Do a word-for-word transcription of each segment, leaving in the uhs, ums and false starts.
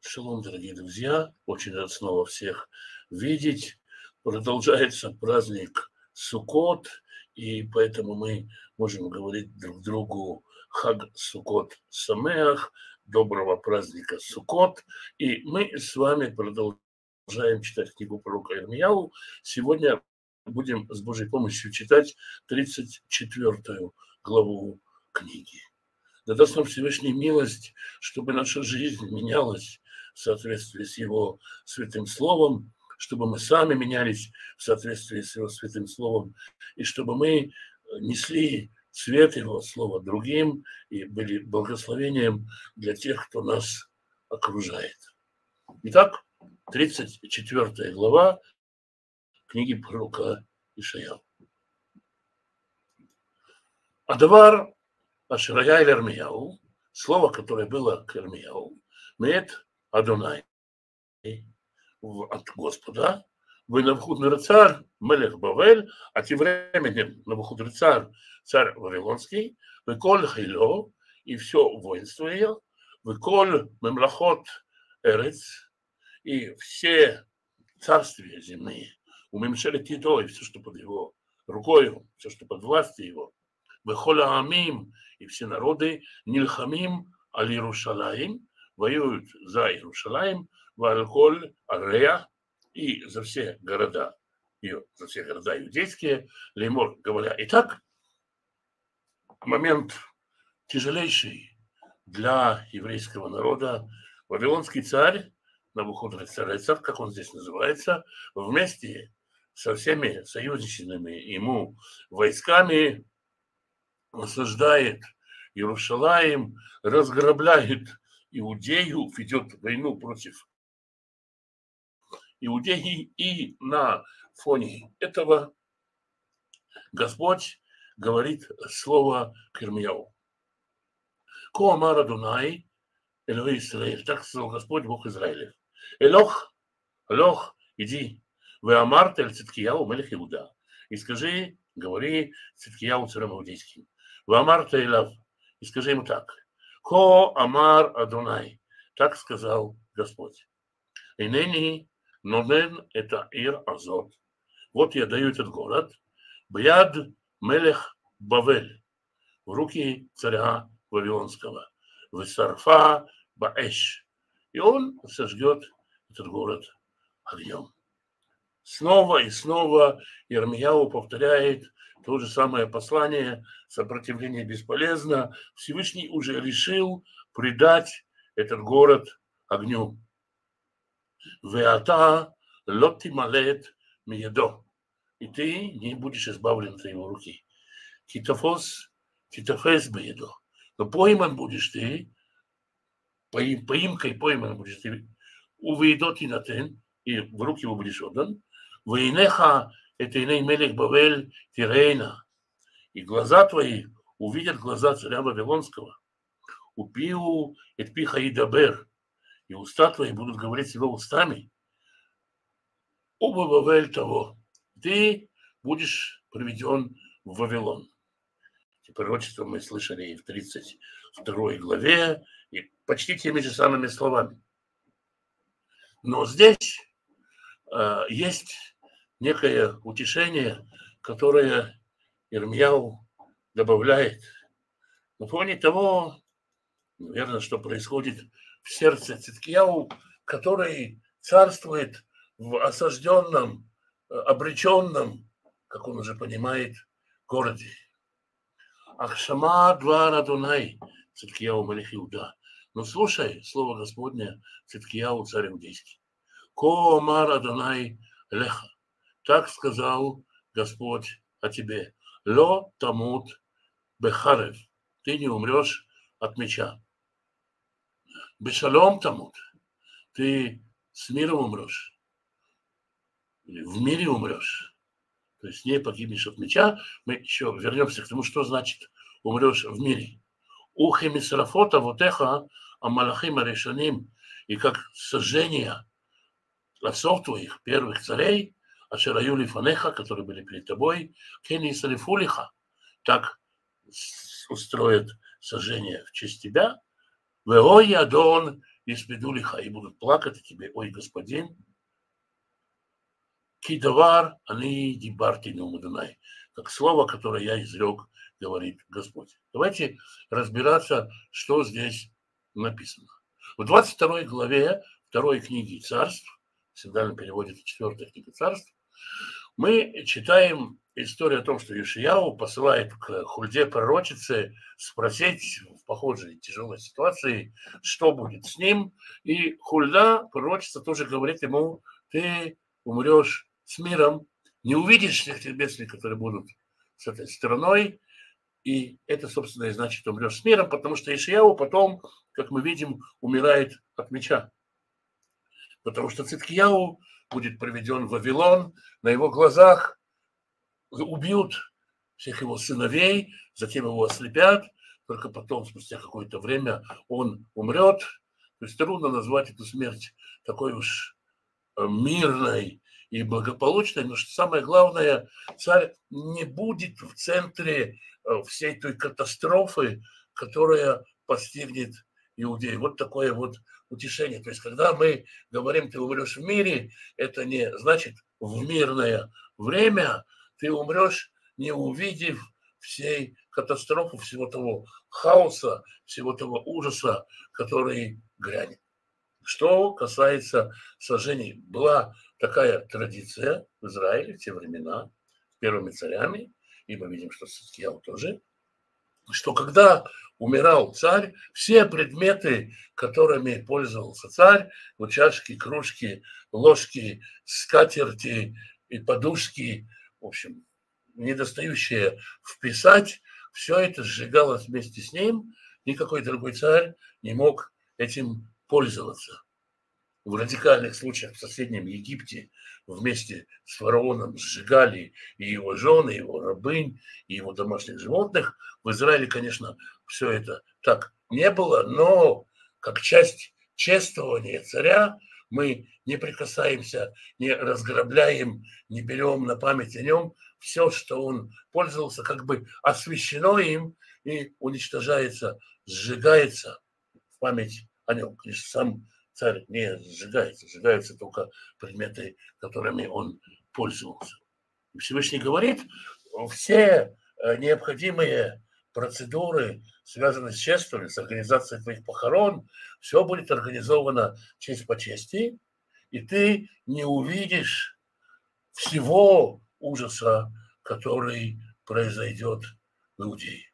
Шалом, дорогие друзья, очень рад снова всех видеть. Продолжается праздник Суккот, и поэтому мы можем говорить друг другу Хаг Суккот Самеах, доброго праздника Суккот. И мы с вами продолжаем читать книгу пророка Ирмияу. Сегодня будем с Божьей помощью читать тридцать четвёртую главу книги. Да даст нам Всевышний милость, чтобы наша жизнь менялась в соответствии с Его Святым Словом, чтобы мы сами менялись в соответствии с Его Святым Словом, и чтобы мы несли свет Его Слова другим и были благословением для тех, кто нас окружает. Итак, тридцать четвёртая глава книги пророка Ишаяу. Адавар Аширая эль Ирмияу, слово, которое было к Ирмияу, мет Адонай, от Господа, вы Навуходоносор, мелех Бавель, а тем временем Навуходоносор, царь Вавилонский, вы коль хило, и все воинство ее, вы коль мемлахот эрец, и все царствия земные, у мемшелет Тито, и все, что под его рукою, все, что под властью его, Вехола Амим, и все народы Нильхамим аль Иерушалаим, воюют за Иерушалаим, Вальколь Арея, и за все города, ее, за все города иудейские, Леймор, говоря. Итак, момент тяжелейший для еврейского народа. Вавилонский царь, Навуходоносор, как он здесь называется, вместе со всеми союзничными ему войсками осаждает Иерушалаим, разграбляет Иудею, ведет войну против Иудеи, и на фоне этого Господь говорит слово к Ирмияу. Ко амар Адонай Элохей Исраэль, так сказал Господь, Бог Израилев. Элох, Элох, иди, вы амарте эль Циткияу мелех Иуда, и скажи, говори Циткияу царем иудейским. Вамарта Илав, и скажи ему так. Ко амар Адонай, так сказал Господь. Инени нонен это ир азот. Вот я даю этот город. Бяд мелех Бавель, в руки царя Вавилонского. Весарфа баэш, и он сожгет этот город огнем. Снова и снова Ирмияу повторяет то же самое послание: сопротивление бесполезно. Всевышний уже решил предать этот город огню. Веата лотти малет миедо, и ты не будешь избавлен от его руки. Китофос, китофес беедо, но пойман будешь ты, поим, поимкой пойман будешь ты, увейдот и натен, и в руки его будешь отдан. Вейнеха это иней мелех Бавель тирейна, и глаза твои увидят глаза царя Вавилонского. Упиу эт пиха и дабер, и уста твои будут говорить с его устами. Оба Бавель того, ты будешь приведен в Вавилон. Эти пророчества мы слышали и в тридцать второй главе, и почти теми же самыми словами. Но здесь э, есть некое утешение, которое Ирмияу добавляет на фоне того, наверное, что происходит в сердце Циткияу, который царствует в осажденном, обреченном, как он уже понимает, городе. Ахшама двар Адонай Циткияу мелех Иуда. Но слушай слово Господне, Циткияу царь иудейский. Ко амар Адонай леха. Так сказал Господь о тебе. Ло тамут бехарев. Ты не умрешь от меча. Бешалом тамут. Ты с миром умрешь. Или в мире умрешь. То есть не погибнешь от меча. Мы еще вернемся к тому, что значит умрешь в мире. Ухемисрафота вотеха амалахим арешаним. И как сожжение отцов твоих, первых царей, Ашераюли фанеха, которые были перед тобой, кени салифулиха, так устроят сожжение в честь тебя. Веой адон испедулиха, и будут плакать о тебе, ой, господин. Кидавар, они дибарти неумудунай, как слово, которое я изрек, говорит Господь. Давайте разбираться, что здесь написано. В двадцать второй главе второй книги Царств, в синодальном переводе это четвертая книга Царств, мы читаем историю о том, что Йошияу посылает к Хульде пророчице спросить в похожей тяжелой ситуации, что будет с ним. И Хульда, пророчица, тоже говорит ему: ты умрешь с миром, не увидишь всех тех бедствий, которые будут с этой стороной. И это, собственно, и значит, умрешь с миром, потому что Йошияу потом, как мы видим, умирает от меча. Потому что Циткияу будет приведен в Вавилон, на его глазах убьют всех его сыновей, затем его ослепят, только потом, спустя какое-то время, он умрет. То есть трудно назвать эту смерть такой уж мирной и благополучной, но что самое главное, царь не будет в центре всей той катастрофы, которая постигнет иудеи. Вот такое вот утешение. То есть, когда мы говорим, ты умрешь в мире, это не значит в мирное время ты умрешь, не увидев всей катастрофы, всего того хаоса, всего того ужаса, который грянет. Что касается сожжений, была такая традиция в Израиле в те времена, первыми царями, и мы видим, что Циткияу тоже, что когда умирал царь, все предметы, которыми пользовался царь, вот чашки, кружки, ложки, скатерти и подушки, в общем, недостающие вписать, все это сжигалось вместе с ним, никакой другой царь не мог этим пользоваться. В радикальных случаях в соседнем Египте вместе с фараоном сжигали и его жены, и его рабынь, и его домашних животных. В Израиле, конечно, все это так не было, но как часть чествования царя мы не прикасаемся, не разграбляем, не берем на память о нем. Все, что он пользовался, как бы освящено им и уничтожается, сжигается в память о нем. Конечно, сам царь не сжигается, сжигаются только предметы, которыми он пользовался. Всевышний говорит, все необходимые процедуры, связанные с чествованием, с организацией твоих похорон, все будет организовано честь по чести, и ты не увидишь всего ужаса, который произойдет в Иудее.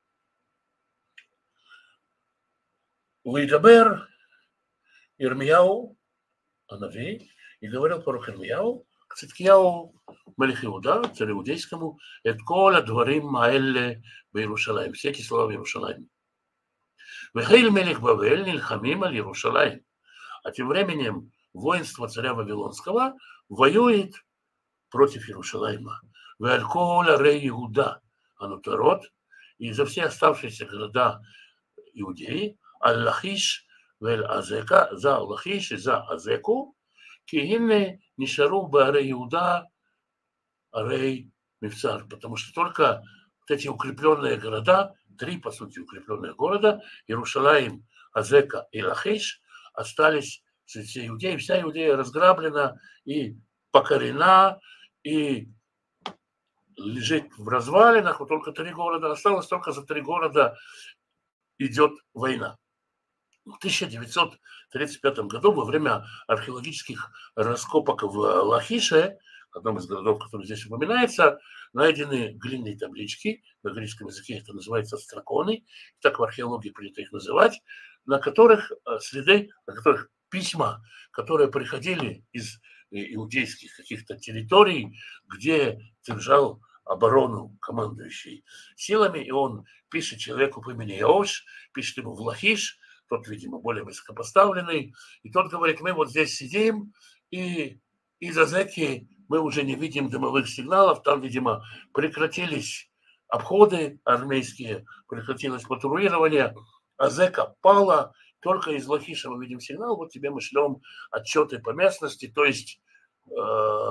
Уидабер Ирмияу, Анави, и говорил пророк Ирмияу к Циткияу мелех Иуда, царю иудейскому, «Эт кола дворим маэлле б'Иерушалаим», все эти слова в Иерушалайме. «Вехейл мелех Бавель нильхамим аль Иерушалаим», а тем временем воинство царя Вавилонского воюет против Иерушалайма. «Веаль кола рей Иуда», анутарот, и за все оставшиеся города Иудеи, аль-Лахиш, Вель-Азека, за Лахиш и за Азеку, киинне нишару баарей Иуда, арей Мивцар, потому что только вот эти укрепленные города, три, по сути, укрепленных города, Иерушалаим, Азека и Лахиш, остались среди иудеи. Вся Иудея разграблена и покорена, и лежит в развалинах, вот только три города осталось, только за три города идет война. В тысяча девятьсот тридцать пятом году во время археологических раскопок в Лахише, одном из городов, который здесь упоминается, найдены глиняные таблички, на греческом языке это называется страконы, так в археологии принято их называть, на которых следы, на которых письма, которые приходили из иудейских каких-то территорий, где держал оборону командующий силами, и он пишет человеку по имени Иош, пишет ему в Лахиш, тот, видимо, более высокопоставленный, и тот говорит, мы вот здесь сидим, и из Азеки мы уже не видим дымовых сигналов, там, видимо, прекратились обходы армейские, прекратилось патрулирование, Азека пала, только из Лахиша мы видим сигнал, вот тебе мы шлем отчеты по местности, то есть э,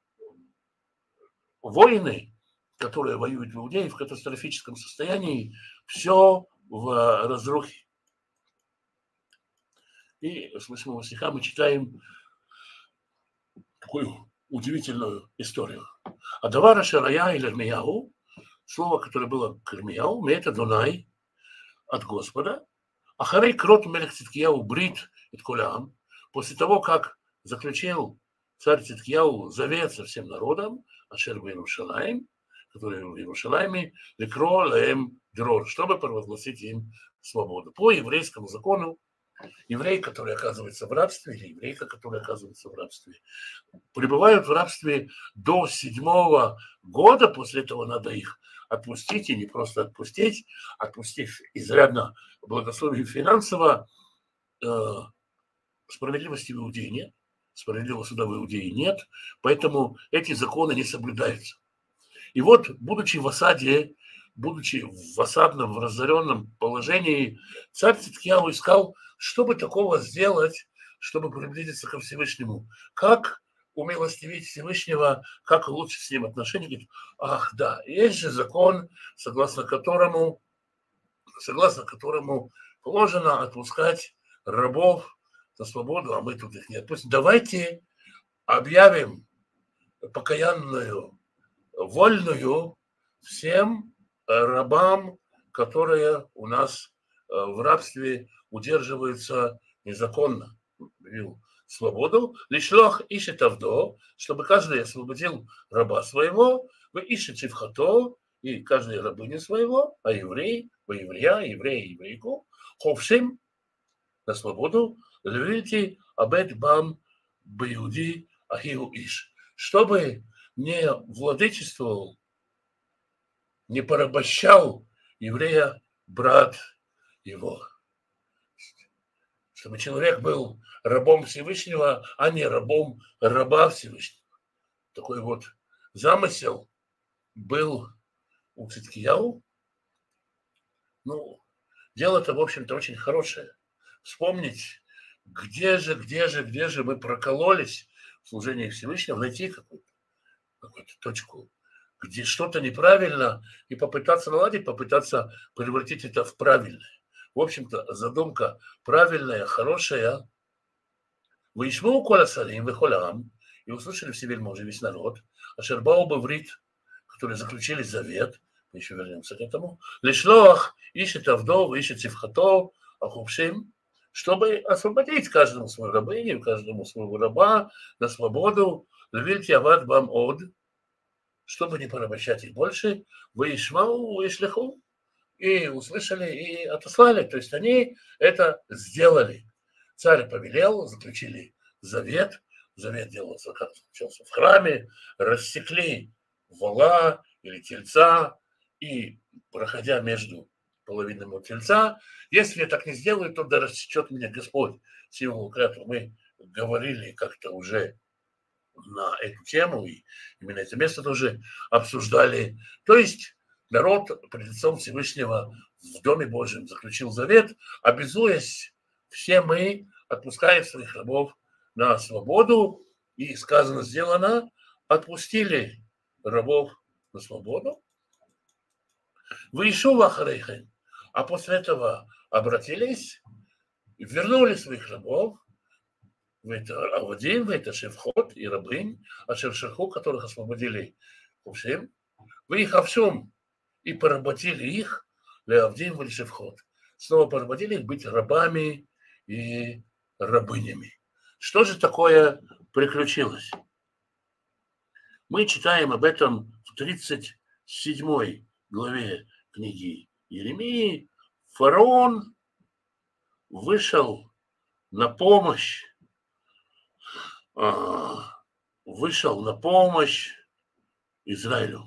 воины, которые воюют в Иудее в катастрофическом состоянии, все в разрухе. И с восьмого стиха мы читаем такую удивительную историю. Адавара Шарая или Ирмияу, слово, которое было к Ирмияу, мета Дунай, от Господа, Ахарей крот мелех Циткияу брит и ткулям, после того, как заключил царь Циткияу завет со всем народом, Ашер в Иерушалаим, который в Иерушалайме, лекро лаэм дрор, чтобы провозгласить им свободу. По еврейскому закону, еврей, который оказывается в рабстве, или еврейка, которая оказывается в рабстве, пребывают в рабстве до седьмого года, после этого надо их отпустить, и не просто отпустить, отпустив изрядно благословие финансово, э, справедливости в Иудее нет, справедливого суда в Иудее нет, поэтому эти законы не соблюдаются. И вот, будучи в осаде, будучи в осадном, в разоренном положении, царь Циткияу искал, что бы такого сделать, чтобы приблизиться ко Всевышнему. Как умилостивить Всевышнего, как улучшить с ним отношения. Говорит, ах, да, есть же закон, согласно которому, согласно которому положено отпускать рабов на свободу, а мы тут их не отпустим. Давайте объявим покаянную, вольную всем рабам, которые у нас в рабстве удерживаются незаконно. Свободу, лишлох ищет авдо, чтобы каждый освободил раба своего, вы ищете вхато, и каждый рабыни своего, а еврей, вы еврея, еврея, еврейку, ховшим на свободу, львите абет бам баюди ахиу иш, чтобы не владычествовал, не порабощал еврея брат его. Чтобы человек был рабом Всевышнего, а не рабом раба Всевышнего. Такой вот замысел был у Циткияу. Ну, дело-то, в общем-то, очень хорошее. Вспомнить, где же, где же, где же мы прокололись в служении Всевышнего, найти какую-то, какую-то точку, где что-то неправильно, и попытаться наладить, попытаться превратить это в правильное. В общем-то, задумка правильная, хорошая. Вышму коля сарим вехолям, и услышали все вельможи, весь народ, ашербау баврит, которые заключили завет, мы еще вернемся к этому, лишлох ищет авдов, ищет сивхато, ахупшим, чтобы освободить каждому свою рабыню, каждому своего раба на свободу, львильти ават бам од, чтобы не порабощать их больше, вышмау вышлиху, и услышали, и отослали. То есть они это сделали. Царь повелел, заключили завет. Завет делался, как заключался в храме. Рассекли вола или тельца. И, проходя между половинами тельца, если я так не сделаю, то да рассечет меня Господь. Символ клятвы мы говорили как-то уже на эту тему. И именно это место тоже обсуждали. То есть народ пред лицом Всевышнего в Доме Божьем заключил завет, обязуясь все мы, отпуская своих рабов на свободу, и сказано, сделано, отпустили рабов на свободу, выйшу в Ахарейхен, а после этого обратились, вернули своих рабов, в это Авадим, в это Шевхот и рабынь, а Шершерху, которых освободили Хувшим, вы их овсем, и поработили их, Леавдим или Шевхот. Снова поработили их быть рабами и рабынями. Что же такое приключилось? Мы читаем об этом в тридцать седьмой главе книги Иеремии. Фараон вышел на помощь, вышел на помощь Израилю.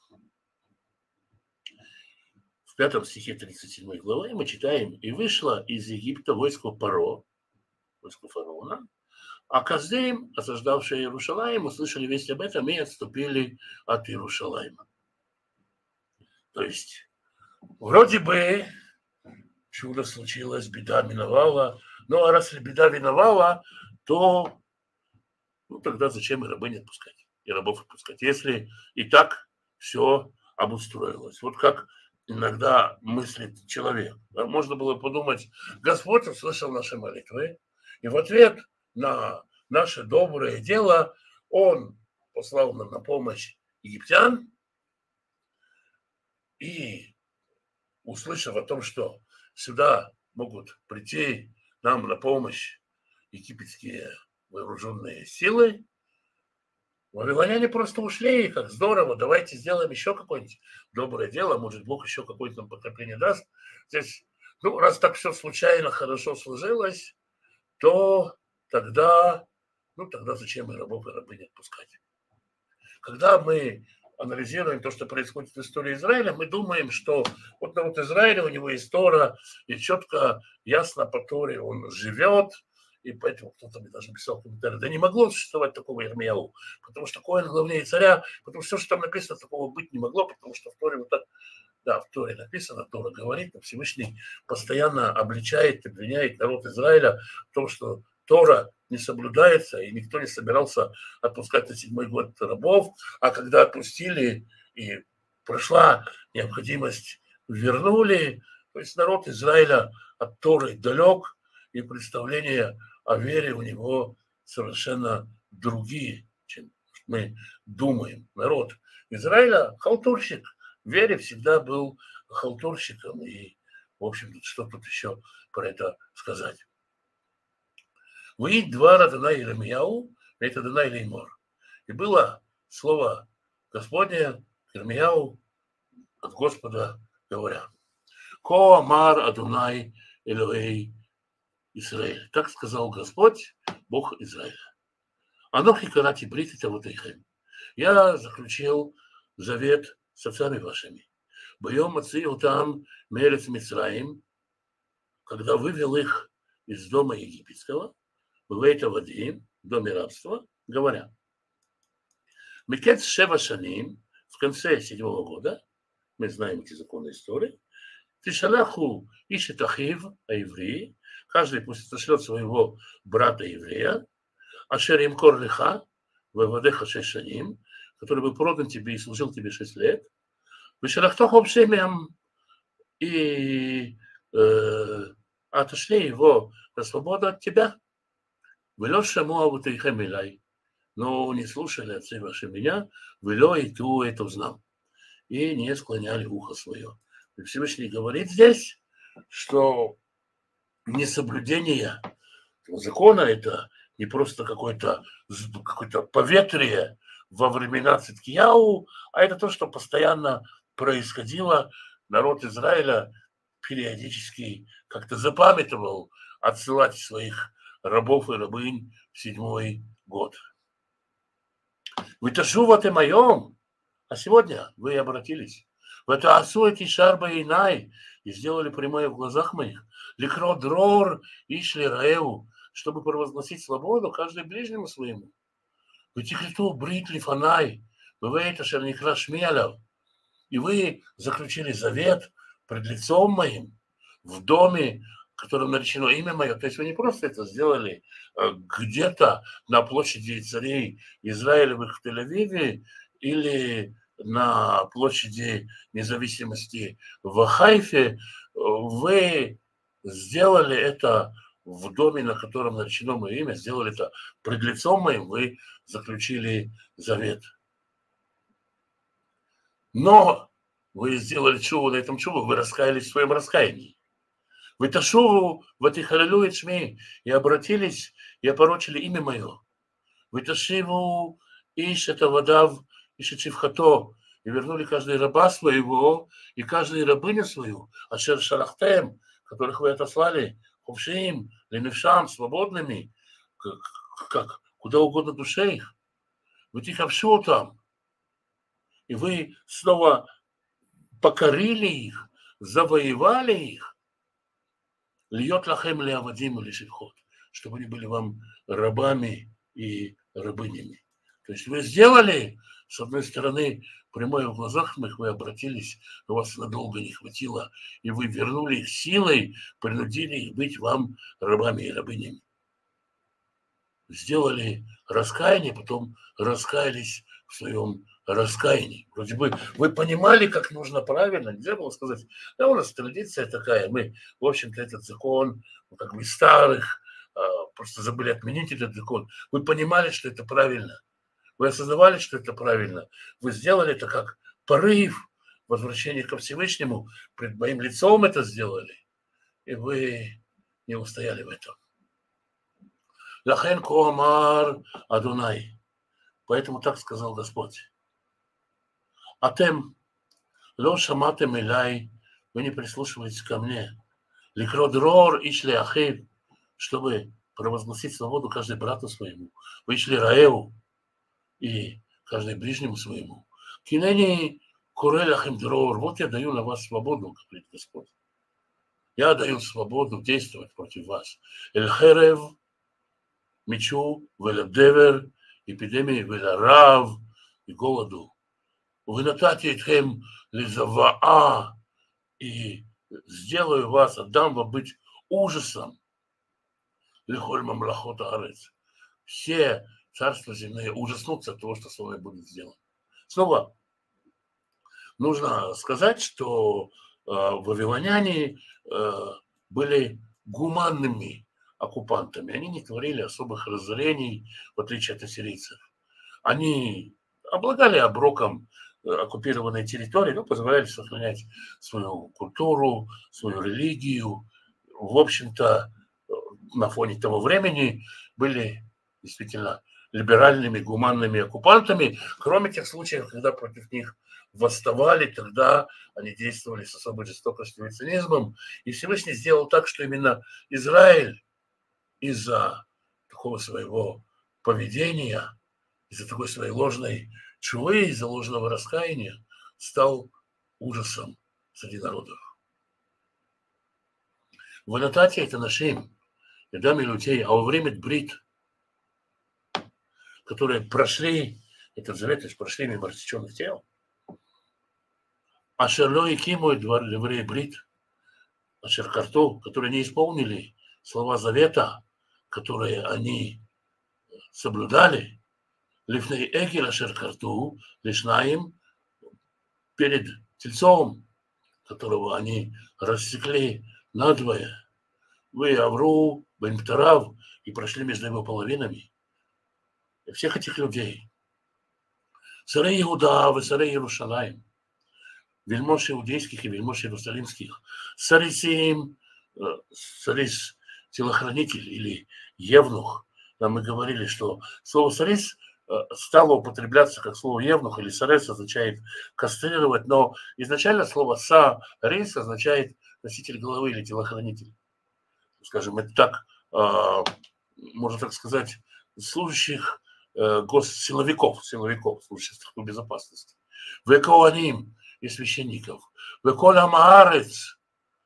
В пятом стихе тридцать седьмой главы мы читаем: «И вышло из Египта войско Паро, войско фараона, а Каздеям, осаждавшие Иерушалаим, услышали весть об этом и отступили от Иерушалаима». То есть, вроде бы чудо случилось, беда миновала, ну а раз беда миновала, то ну, тогда зачем и рабынь отпускать, и рабов отпускать, если и так все обустроилось. Вот как иногда мыслит человек. Можно было подумать: Господь услышал наши молитвы, И в ответ на наше доброе дело он послал нам на помощь египтян, и, услышав о том, что сюда могут прийти нам на помощь египетские вооруженные силы, вавилоняне просто ушли, как здорово, давайте сделаем еще какое-нибудь доброе дело, может, Бог еще какое-то нам подкрепление даст. Здесь, ну, раз так все случайно хорошо сложилось, то тогда, ну, тогда зачем и рабов, и рабынь отпускать? Когда мы анализируем то, что происходит в истории Израиля, мы думаем, что вот народ Израиля, у него есть Тора, и четко, ясно по Торе он живет, и поэтому кто-то мне даже писал комментарий, да не могло существовать такого Ирмияу, потому что Коэн главнее царя, потому что все, что там написано, такого быть не могло, потому что в Торе вот так, да, в Торе написано, Тора говорит, но Всевышний постоянно обличает, обвиняет народ Израиля в том, что Тора не соблюдается, и никто не собирался отпускать на седьмой год рабов, а когда отпустили и прошла необходимость, вернули, то есть народ Израиля от Торы далек, и представления о вере у него совершенно другие, чем мы думаем. Народ Израиля халтурщик, в вере всегда был халтурщиком, и, в общем, что тут еще про это сказать? Вы два Адонай Иеремияу, это Адонай Леймор. И было слово Господне Иеремияу от Господа говоря. Ко амар Адонай Элохей Израиль. Так сказал Господь, Бог Израиля. Анохи карати брит и тавотейхем. Я заключил завет с отцами вашими. Боем отцы там мерец Мицраим, когда вывел их из дома египетского, Бывейта Вадим, в доме рабства, говоря, Микец Шева Шаним, в конце седьмого года, мы знаем эти законы истории, Тишалаху ищет Ахив, а евреи, каждый пусть отошлет своего брата еврея, Ашер им кор лиха, выводеха шесть шаним, который был продан тебе и служил тебе шесть лет, Вишалахтоху обшемиям, и э, отошли его на свободу от тебя. Вело шаму авутейхем илай, но не слушали отцы ваши меня, вело и ту это узнал, и не склоняли ухо свое. И Всевышний говорит здесь, что несоблюдение закона – это не просто какое-то, какое-то поветрие во времена Циткияу, а это то, что постоянно происходило. Народ Израиля периодически как-то запамятовал отсылать своих рабов и рабынь в седьмой год. Вы ташувате моем, а сегодня вы обратились. В это асу эти шарба и най, и сделали прямое в глазах моих. Ликро дрор ишли раеву, чтобы провозгласить свободу каждый ближнему своему. Вы тихлиту брит лифанай, вы это шерникра шмелев. И вы заключили завет пред лицом моим в доме, в котором наречено имя мое. То есть вы не просто это сделали где-то на площади царей Израилевых в Тель-Авиве или на площади независимости в Хайфе. Вы сделали это в доме, на котором наречено мое имя, сделали это пред лицом моим, вы заключили завет. Но вы сделали чуву на этом чуву, вы раскаялись в своем раскаянии. Вы ташуву в этой халилуе чми и обратились и опорочили имя мое. Вы ташиву иш это водав иш чивхато и вернули каждый раба своего и каждую рабыню свою, ашер шалахтем, которых вы отослали, ховшим, ленившам, свободными, как, как куда угодно душе их. Вы тиховшу там, и вы снова покорили их, завоевали их. Льет лахем леавадим или шивхот, чтобы они были вам рабами и рабынями. То есть вы сделали, с одной стороны, прямое в глазах моих, вы обратились, но вас надолго не хватило, и вы вернули их силой, принудили их быть вам рабами и рабынями. Сделали раскаяние, потом раскаялись в своем раскаянии. Вроде бы вы понимали, как нужно правильно, нельзя было сказать, да, у нас традиция такая, мы, в общем-то, этот закон, ну, как бы старых просто забыли отменить этот закон. Вы понимали, что это правильно. Вы осознавали, что это правильно. Вы сделали это как порыв возвращения ко Всевышнему. Пред моим лицом это сделали. И вы не устояли в этом. Лахен ко амар Адунай. Поэтому так сказал Господь. Атем ло шаматем элай. Вы не прислушиваетесь ко мне. Ликродрор ишли ахив. Чтобы провозгласить свободу каждый брату своему. Вы ишли раеву. И каждый ближнему своему. Кинени курелахим дрор. Вот я даю на вас свободу, говорит Господь. Я даю свободу действовать против вас. Эль-херев, мечу, веля-девер, эпидемии, веля-рав и голоду. Вы натати этхем лизаваа, и сделаю вас, отдам вам быть ужасом. Лихоль мамлахот арец. Все царства земные ужаснутся от того, что с вами будет сделано. Снова нужно сказать, что э, вавилоняне э, были гуманными оккупантами. Они не творили особых разорений, в отличие от ассирийцев. Они обладали оброком оккупированной территории, но позволяли сохранять свою культуру, свою религию. В общем-то, на фоне того времени были действительно либеральными, гуманными оккупантами, кроме тех случаев, когда против них восставали, тогда они действовали с особой жестокостью и цинизмом. И Всевышний сделал так, что именно Израиль из-за такого своего поведения, из-за такой своей ложной чувы, из-за ложного раскаяния стал ужасом среди народов. В аннотации это нашим, Эдам и людей, а во время брит, которые прошли этот завет, то есть прошли мимо рассеченных тел, Ашерло и Киму, два евреи брит, Ашеркарту, которые не исполнили слова завета, которые они соблюдали, Лифней Эгель Ашеркарту, Лишнаим, перед тельцом, которого они рассекли надвое, вы Авру, Бенптарав, и прошли между его половинами. И всех этих людей. Царей Иуда, вы царей Иерушалаим, вельмож иудейских и вельмож иерусалимских, царисим, царис телохранитель или евнух. Там мы говорили, что слово царис стало употребляться как слово евнух или царес означает кастрировать, но изначально слово царис означает носитель головы или телохранитель. Скажем, это так, можно так сказать, служащих госсиловиков, силовиков, служащих службы безопасности. Векоаним и священников. Веколам аарец.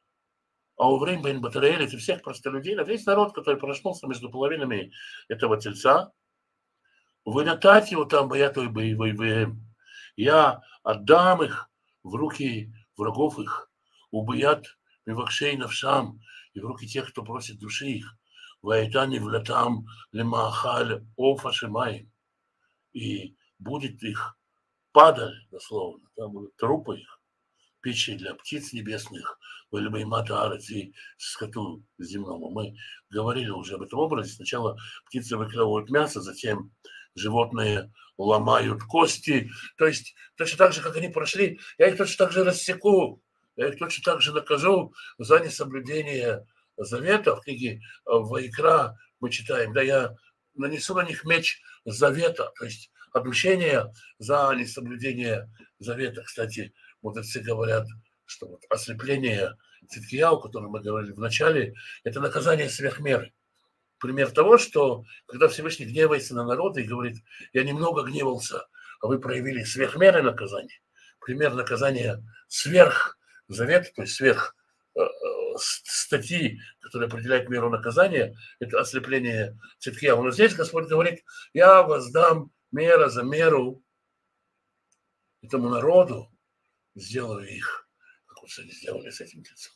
А у времени бен Батареэль, это всех простолюдей, весь народ, который проснулся между половинами этого тельца. Вы натать его там, боятую боевой ВМ. Я отдам их в руки врагов их. Убоят мивакшей навшам. И в руки тех, кто просит души их. Ваэтани влатам лемахаль офашимай. И будет их падаль, дословно, там будут трупы их, пищей для птиц небесных, валибаймата арец и скоту земному. Мы говорили уже об этом образе. Сначала птицы выклевывают мясо, затем животные ломают кости. То есть точно так же, как они прошли, я их точно так же рассеку, я их точно так же накажу за несоблюдение завета. В книге Ваикра мы читаем, да, я нанесу на них меч завета, то есть отмщение за несоблюдение завета. Кстати, мудрецы говорят, что вот ослепление Циткияу, о котором мы говорили в начале, это наказание сверх меры. Пример того, что когда Всевышний гневается на народ и говорит, я немного гневался, а вы проявили сверхмеры наказания. Пример наказания сверх завета, то есть сверх э, статьи, которая определяет меру наказания, это ослепление Циткияу. Но здесь Господь говорит, я воздам мера за меру этому народу, сделаю их, как вот они сделали с этим тельцом.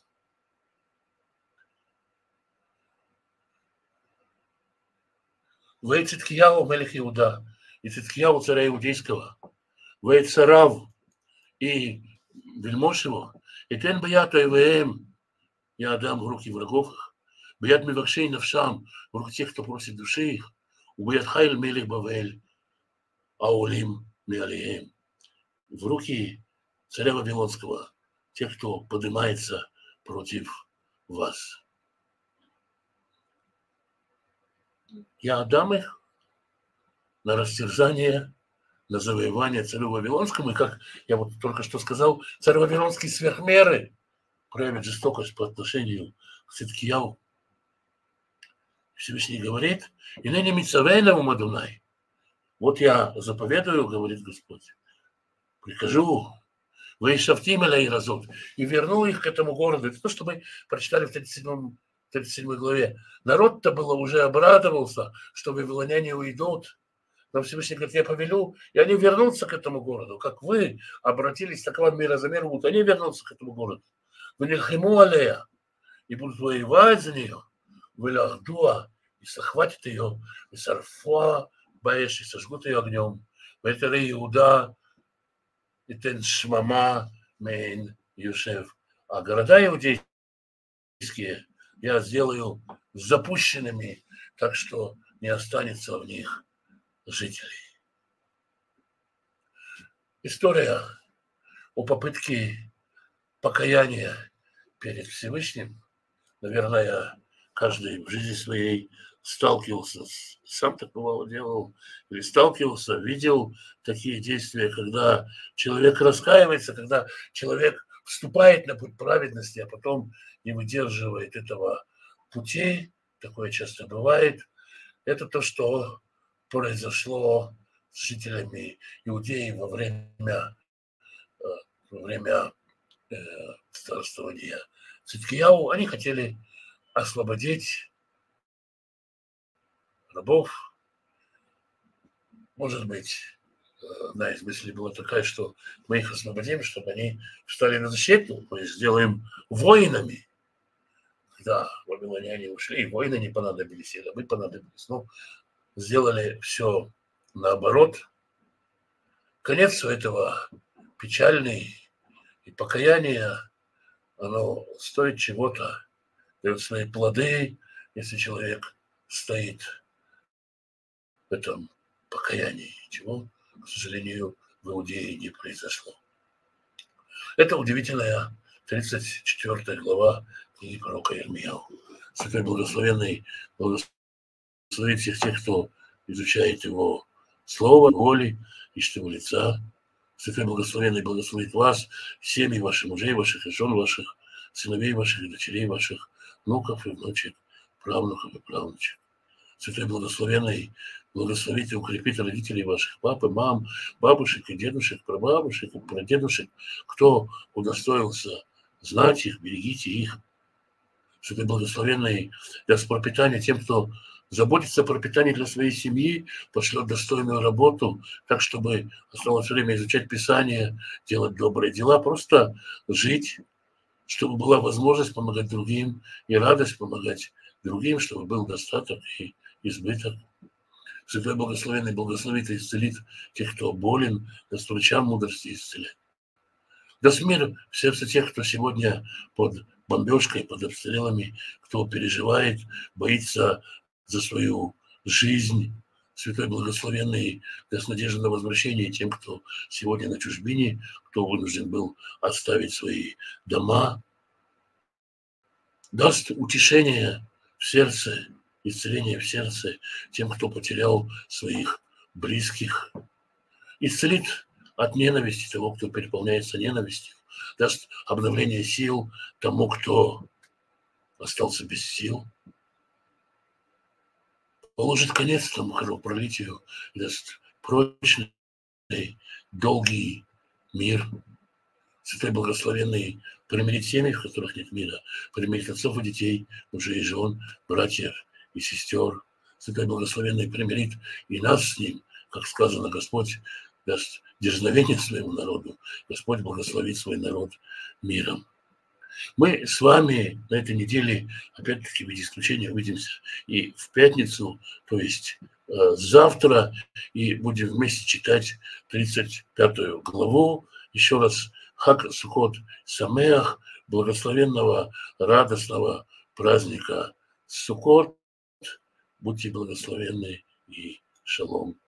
Вей Циткияу мелех Иуда, и Циткияу царя иудейского, Вей царав и вельмож его, и тен боято ивэм, я отдам в руки врагов их, Бият мивакшей навшам, в руку тех, кто просит души их, убият хайл мелих бавель, аулим миалием. В руки царя Вавилонского, тех, кто поднимается против вас. Я отдам их на растерзание, на завоевание царю Вавилонскому. И как я вот только что сказал, царь Вавилонский сверх меры проявит жестокость по отношению к Циткияу. Всевышний говорит, и ныне мицавейнаву Адунай. Вот я заповедую, говорит Господь, прикажу, вы шафтим и разот, и верну их к этому городу. Это то, что мы прочитали в тридцать седьмой главе. Народ-то было уже обрадовался, что вавилоняне уйдут. Но Всевышний говорит, я повелю, и они вернутся к этому городу. Как вы обратились, так вам мирозамер будут. Они вернутся к этому городу. В Нильхиму алея. И будут воевать за нее. В Иляхдуа. И захватят ее. И сарфуа баэш. И сожгут ее огнем. В Этере Иуда. И тен шмама мейн юшев. А города иудейские я сделаю запущенными, так что не останется в них жителей. История о попытке покаяния перед Всевышним, наверное, каждый в жизни своей сталкивался, сам так бывало делал, или сталкивался, видел такие действия, когда человек раскаивается, когда человек вступает на путь праведности, а потом не выдерживает этого пути, такое часто бывает. Это то, что произошло с жителями Иудеи во время, во время э, царствования Циткияу. Они хотели освободить рабов. Может быть, одна из мыслей была такая, что мы их освободим, чтобы они встали на защиту, мы их сделаем воинами. Когда вавилоняне ушли, воины не понадобились, и рабы понадобились. Но сделали все наоборот. Конец у этого печальный, и покаяние, оно стоит чего-то, дает свои плоды, если человек стоит в этом покаянии, чего, к сожалению, в Иудее не произошло. Это удивительная тридцать четвёртая глава книги пророка Ирмияу. Святой Благословенный благословит всех тех, кто изучает его слово, воли, ищет его лица. Святой Благословенный благословит вас, семьи ваших мужей ваших и жен ваших, сыновей ваших и дочерей ваших, внуков и внучек, правнуков и правнучек. Святой Благословенный благословит и укрепит родителей ваших, пап и мам, бабушек и дедушек, прабабушек и прадедушек, кто удостоился знать их, берегите их. Святой Благословенный даст пропитание тем, кто заботится о пропитании для своей семьи, пошлет достойную работу, так, чтобы осталось время изучать Писание, делать добрые дела, просто жить, чтобы была возможность помогать другим и радость помогать другим, чтобы был достаток и избыток. Святой Благословенный благословит и исцелит тех, кто болен, даст врачам мудрости исцелять. Даст мир в сердце тех, кто сегодня под бомбежкой, под обстрелами, кто переживает, боится за свою жизнь. Святой Благословенный даст надежду на возвращение тем, кто сегодня на чужбине, кто вынужден был оставить свои дома. Даст утешение в сердце, исцеление в сердце тем, кто потерял своих близких. Исцелит от ненависти того, кто переполняется ненавистью. Даст обновление сил тому, кто остался без сил. Положит конец тому кровопролитию и даст прочный, долгий мир. Святой Благословенный примирит семьи, в которых нет мира, примирит отцов и детей, мужей и жен, братьев и сестер. Святой Благословенный примирит и нас с ним, как сказано, Господь даст дерзновение своему народу, Господь благословит свой народ миром. Мы с вами на этой неделе, опять-таки, в виде исключения, увидимся и в пятницу, то есть э, завтра, и будем вместе читать тридцать пятую главу. Еще раз, Хаг Сукот Самеах, благословенного, радостного праздника Суккот. Будьте благословенны и шалом.